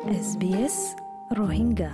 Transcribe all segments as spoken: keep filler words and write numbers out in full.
S B S Rohingya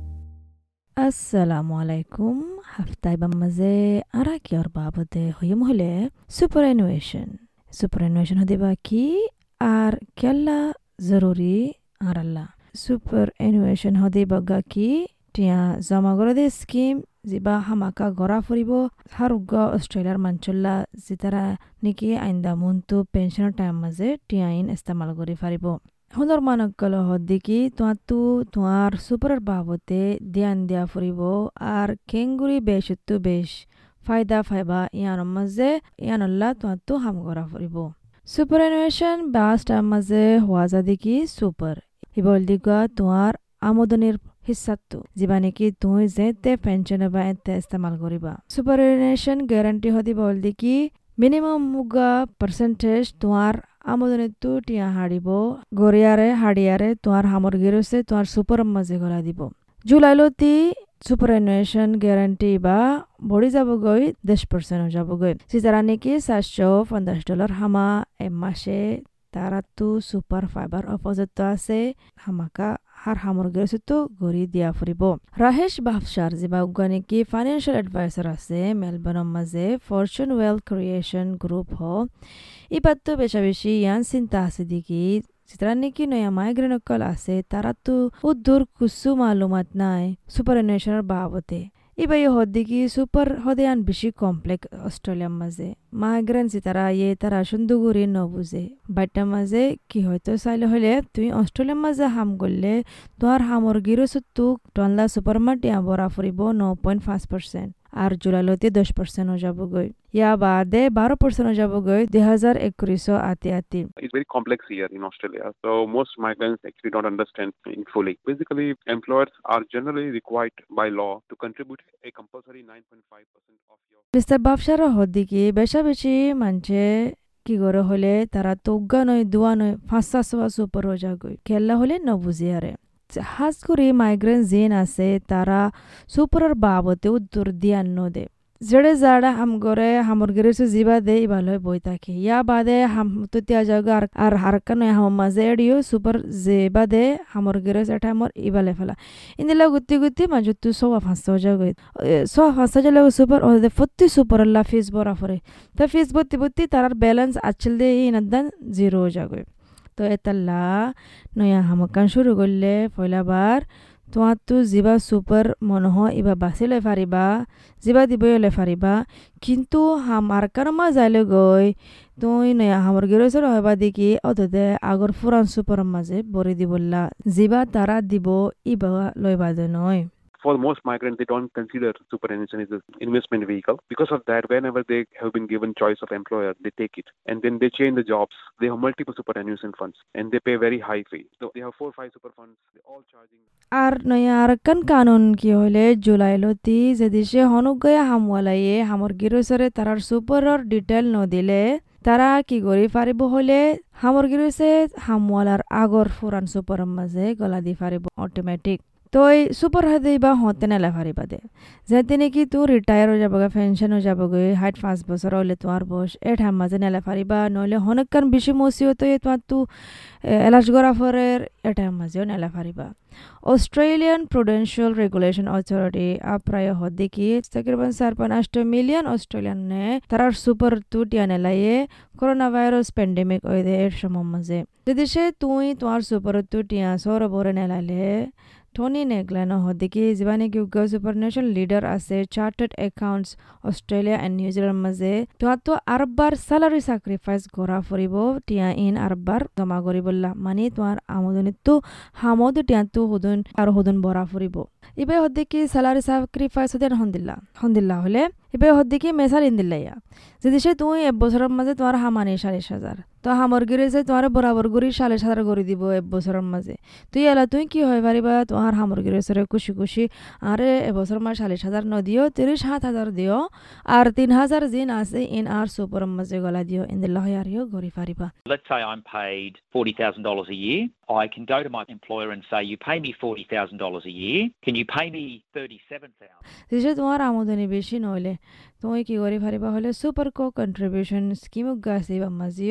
আসসালামু আলাইকুম হাফতাই বাম্মাজে আরা কিয়র বাবদে হইম হলে সুপারএনুয়েশন সুপারএনুয়েশন হদিবা কি আর কেলা জরুরি আর আল্লাহ সুপারএনুয়েশন হদিবাগা কি টিয়া জমা করে দে স্কিম জিবা হামাকা গড়া ফুরিব হারুগ অস্ট্রেলিয়ার মাঞ্চল্লা জিতারা নেকি আইন্দা মন্তু পেনশনের টাইম মাঝে টিয়া ইন ইস্তেমাল করি ফারিব হুন্দর মানকল হদ্দিকি তোয়াতু তোয়ার সুপারের বাবতে ধ্যান দিয়া ফুরিব আর কেঙ্গুরি বেশত্তু বেশ ফায়দা ফাইবা ইয়ানোর মাঝে ইয়ানল্লা তোয়াতু হাম করা ফুরিব সুপারএনুয়েশন বাসটার মাঝে হওয়া যা দেখি সুপার ইবল দিগা তোয়ার আমদনির হিসাবটো যিবা নেকি তুই যেতে পেনশন বা এতে ইস্তেমাল করিবা সুপারএনুয়েশন গ্যারান্টি হদি বল দেখি মিনিমাম মুগা পার্সেন্টেজ তোমার আমদনিতো টিয়া হাড়িব গরিয়ারে হাড়িয়ারে তোমার হামর গিরছে তোমার সুপার মাঝে গলা দিব জুলাইলতি সুপারএনুয়েশন গ্যারান্টি বা বড়ি যাবগৈ দশ পার্সেন্ট যাবগৈ সিজারা নেকি চারশো পঞ্চাশ ডলার হামা এ মাসে তারাতো সুপার ফাইবার অপোজিট আছে হামাকা হার হামর গেছে গড়ি দিয়া ফুরিব রাহেশ বাফসার যিবা উগা নেকি ফাইনেন্সিয়াল এডভাইসার আছে মেলবোর্নের মাঝে ফরচুন ওয়েলথ ক্রিয়েশন গ্রুপ হ ইবাতো বেশা বেশি ইয়ান চিন্তা আছে দেখি যেটা নাকি নয়া মাইগ্রেনকল আছে তারা তো উদ্দূর কুসু মালুমাত নাই সুপারএনুয়েশনের বাবতে ইবাই হদ্দিকি সুপার হদেয়ান বেশি কমপ্লেক্স অস্ট্রেলিয়ার মাঝে মাইগ্রেন তারা ইয়ে তারা সুন্দরগুড়ি নবুঝে বাইটার মাঝে কি হয়তো চাইলে হলে তুমি অস্ট্রেলিয়ার মাঝে হাম করলে তোমার হামর গিরসুতুক টনলা সুপার মাটিয়া বরা ফুরিব ন পয়েন্ট পাঁচ পার্সেন্ট আর জুলাইলতে দশ পার্সেন্ট যাবগৈ ইয়া বাদে বারো পার্সেন্ট যাবগৈ দুই হাজার একুশ আতি আতি It's very complex here in Australia. So most migrants actually don't understand it fully. Basically, employers are generally required by law to contribute a compulsory nine point five percent of your... mister বাফসার হদ্দিকি বেশা বেশি মানছে কি করে হলে তারা তোগা নয় দুয়া নয় ফাঁসা সোয়া সুপার হয়ে যাগৈ খেলা হলে নবুঝি আরে হাজ করে মাইগ্রেন জিন আছে তারা সুপারের বাবতে উত্তর দিয়ান নদে যেড়ে যারা হাম করে হামর গেরেছে জিবা দে ভালো বই থাকে ইয়া বাদে হাম তুতিয়া জায়গা আর হারকা নয় হাম মাঝে এডিও সুপার জেবা দে হামর গেরেছে এটা আমার ইবালে ফেলা ইন্দিলা গুতি গুতি মাঝে তু সোয়া ফাঁসা যাগৈ সোয়া ফাঁসা যালে সুপার ওদের ফত্তি সুপার আল্লাহ ফিস বরা ফরে তা ফিস বত্তি বত্তি তার ব্যালেন্স আচ্ছিল দে ইনাদান জিরো যাগৈ তো এতাল্লা নয়া হামকান শুরু করলে পয়লাবার তোমার তো জিবা সুপার মনহ ইবা বাঁচিলে ফারিবা জিবা দিবলে ফারিবা কিন্তু হামার কারমা যাইলে গই তুই নয়া হামর গেরসর হবা দেখি অততে আগর ফুরান সুপার মাঝে বরি দিবল্লা জিবা তারা দিব ইবা লইবা দে নয় For most migrants, they don't consider superannuation as an investment vehicle. Because of that, whenever they have been given choice of employer, they take it. And then they change the jobs. They have multiple superannuation funds. And they pay very high fee. So they have four or five super funds. They're all charging... আর নয়া আরকান কানুন কি হলে জুলাইলতি যে দেশে হনুগয়া হামওয়ালাইয়ে হামর গিরসরে তারার সুপারর detail ন দিলে তারা কি করি পারিব হলে হামর গিরসে হামওয়ালার আগর ফুরান সুপারের মাঝে গলা দি পারিব অটোমেটিক তই সুপার হাতে বা হতে নেলা ফারিবা দে যেতে নাকি তুই রিটায়ার হয়ে যাবগা পেনশন হয়ে যাবগৈ হাইট পাঁচ বছর হলে তোমার বয়স এ ঠাম মাঝে নেলা ফারিবা নইলে হনকান বেশি মসিও তো তোমার তু এলাচ গড়া ফরের এ ঠাম মাঝেও নেলা ফারিবা অস্ট্রেলিয়ান প্রুডেন্সিয়াল রেগুলেশন অথরিটি আপ্রায় হদ্দিকি তকরিবান চার পয়েন্ট আট মিলিয়ন অস্ট্রেলিয়ান নে তারার সুপার তু টিয়া নেলাইয়ে করোনা ভাইরাস প্যান্ডেমিক ওই এর সময় মাঝে যদি সে তুই তোমার সুপার তু টিয়া সর বরে নেলালে টনি নেগলান হদ্দিকি যিবানে কি উগ্র সুপারনেশন লিডার আছে chartered accountants Australia and New Zealand মাঝে তোমার তো আরববার স্যালারি স্যাক্রিফাইস করা ফুরিব টিয়া ইন আরববার জমা করিবল্লা মানে তোমার আমদনিত তো হামদ টিয়া তো হুদন আর হুদন বরা ফুরিব ইবে হদ্দিকি স্যালারি স্যাক্রিফাইস হতেন হন্দিল্লা হন্দিল্লা হলে ইবে হদ্দিকি মেসাল ইন্দিল্লা ইয়া যদি সে তুই এক বছরের মাঝে তোমার হামানি সালিশ হাজার তো হামর গিরেছে তোমার বরাবর গড়ি সালিশ হাজার করে দিব এক বছরের মাঝে তুই এলা তুই কি হয় পারিবা তোমার হামর গিরেছে খুশি খুশি আরে এবছর মাস সালিশ হাজার ন দিও তিরিশ সাত হাজার দিও আর তিন হাজার জিন আছে ইন আর সুপারের মাঝে গলা দিও ইন্দিল্লা হয় আর গড়ি পারিবা Let's say I'm paid forty thousand dollars a year. I can go to my employer and say, you pay me forty thousand dollars a year. Can you pay me thirty-seven thousand dollars? যদি তোমার আমদানি বেশি নইলে তুমি কি করি পারিবা হলে super কো contribution scheme গাছি বা মাঝিও গড়ি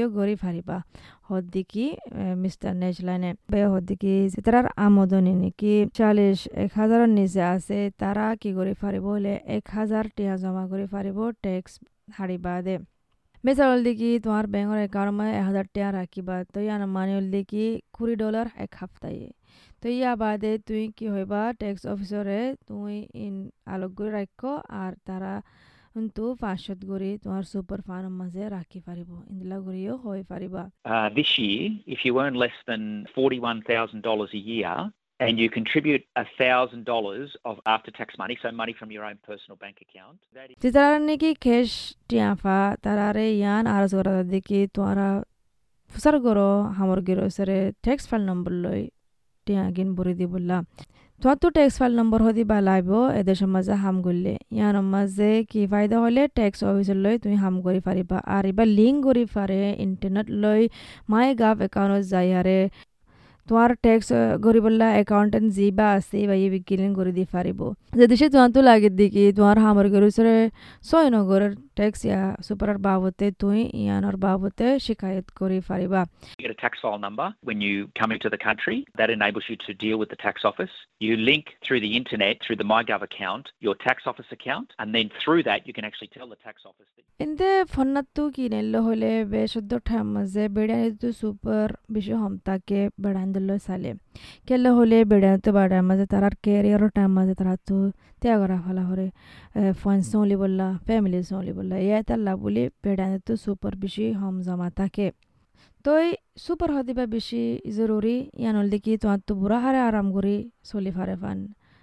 ফারিবা হদ্দিকি মিস্টার নেজলাইনে বে হদ্দিকি তারার আমদনি নাকি চল্লিশ এক হাজারের নিচে আছে তারা কি করে ফারিব হলে এক হাজার টিয়া জমা করে ফারিব ট্যাক্স হারিবা দে মেসাল দেখি তোমার ব্যাংকের অ্যাকাউন্টে এক হাজার টাকা রাখিবা তো ইয়ান মানে হল দেখি কুড়ি ডলার এক সপ্তাহে তো ইয়া বাদে তুই কি হইবা ট্যাক্স অফিসারে তুই ইন আলোক করে রাখো আর তারা কিন্তু পাঁচশত করে তোমার সুপার ফান্ড মাঝে রাখি পারিব ইন্দলা করিও হই পারিবা This year, if you earn less than forty-one thousand dollars a year, and you contribute one thousand dollars of after-tax money, so money from your own personal bank account. Titara niki cash tiafa tarare yan arzora diki tuara fusar goro hamor giro sare tax file number loi tiagin buri dibulla tuatu tax file number hodi balaibo edesha maza ham gulle yan maze ki faida hole tax officer loi tumi ham gori fariba ariba link gori fare internet loi MyGov account jayare তোমার tax গরিবল্লা accountant জিবা আছে বা এই বিকিলিন করে দি পারিব যদি সে তোমার তো লাগে দিকি তোমার হামর গরুসরে ছয় নগরের ট্যাক্স ইয়া সুপার বাবতে তুই ইয়ানোর বাবতে শিকায়ত করে পারিবা You get a tax file number when you come into the country that enables you to deal with the tax office. You link through the internet through the MyGov account your tax office account and then through that you can actually tell the tax office that ইনতে ফন্নাতু কিনেল হলে বেশুদ্ধ ঠামজে বেড়াইতো super বেশি হমতাকে বেড়াইন্দল সালে কেলে হলে বেড়াইতো বাড়ার মাঝে তারার career time মাঝে তারা তো ত্যাগরা ফলা হরে ফ্রেন্ডস ওনলি বললা ফ্যামিলি ওনলি বললা ইয়া তাল্লা বলি বেড়াইতো সুপার বেশি হম জমা থাকে তোই সুপার হদিবা বেশি জরুরি ইয়ানল দেখি তোমার তো বুড়া হারে আরাম করি চলি ফারে ফান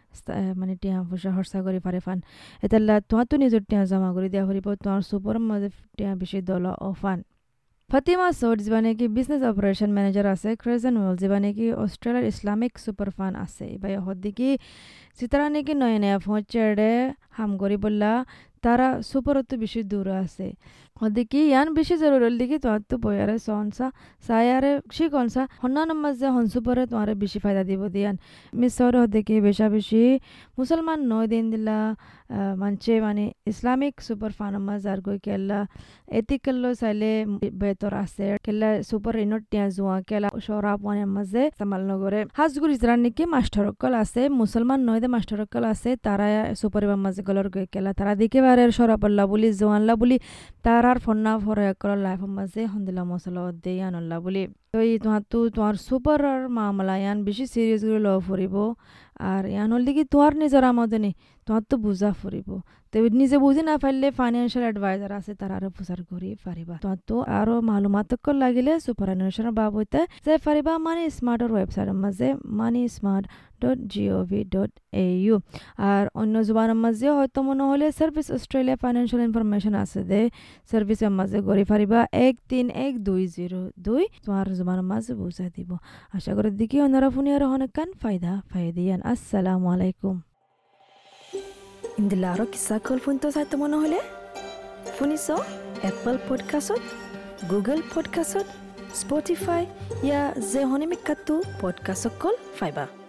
মানে টিয়া পয়সা খরচা করে পারে ফান এতাল্লা তোমার তো নিজের টিয়া জমা করে দেওয়া হরিব তোমার সুপার মাঝে টিয়া বেশি দল অফান ফাতিমা সৌদ যিবা নাকি বিজনেস অপারেশন ম্যানেজার আছে ক্রেজন ওয়েল যিবা নাকি অস্ট্রেলিয়ার ইসলামিক সুপার ফান আছে বাই হদ্দিকি সিতারা নাকি নয় নয়া ফোঁচেড়ে হাম করি বললা তারা সুপারতো বেশি দূর আছে হদ্দিকি ইয়ান বেশি জরুরি দিকে তোমার তো বয়ারে সনসা সায়ারে সি কনসা হন্না নম্বর যে হন সুপারে তোমার বেশি ফায়দা দিব দিয়ান মিস সৌর হদ্দিকি বেশা বেশি মুসলমান নয় দিন দিলা মানছে মানে ইসলামিক সুপার ফান মাজার গই কেলা এথিক্যাল চাইলে বেতর আছে কেলা সুপার ইনট টিয়া জুয়া কেলা সরা পানে মাঝে সামাল নগরে হাজগুড়ি যারা নাকি মাস্টারকল আছে মুসলমান নয় দে মাস্টারকল আছে তারা সুপার মাঝে গলর গই কেলা তারা দিকে বারের সরা পল্লা বলি জোয়ানলা বলি তারার ফন্না ফরে একল লাইফ মাঝে হন্দিলা মশলা দে আনল্লা বলি তো এই তোমার তো তোমার সুপার মামলা ইয়ান বেশি সিরিয়াস করে ল ফুরিব আর ইয়ান হল দেখি তোমার নিজের আমদনি তোমার তো বুঝা ফুরিব তো নিজে বুঝি না পারলে ফাইন্যান্সিয়াল অ্যাডভাইজার আছে তার আরো প্রচার করি পারিবা তোমার তো আরো মালুমাত লাগিলে সুপারঅ্যানুয়েশনের বাবদে যে পারিবা মানি স্মার্টের ওয়েবসাইটের মাঝে money smart dot gov dot A U আর অন্য জুবানের মাঝে হয়তো মনে হলে সার্ভিস অস্ট্রেলিয়া ফাইন্যান্সিয়াল ইনফরমেশন আছে দে সার্ভিসের মাঝে গড়ি পারিবা এক তিন এক দুই জিরো দুই তোমার জুবানের মাঝে বুঝাই দিব আশা করি দেখি অন্যরা ফোনে আর অনেক কান ফায়দা ফায়দিয়ান আসসালামু আলাইকুম ইন্দিলা আরো কিসা কল ফোন তো চাইতে মনে হলে শুনিছ এপল পডকাষ্টত গুগল পডকাষ্টত স্পটিফাই ইয়া যে হনিমিকাতো পডকাষ্ট কল ফাইবা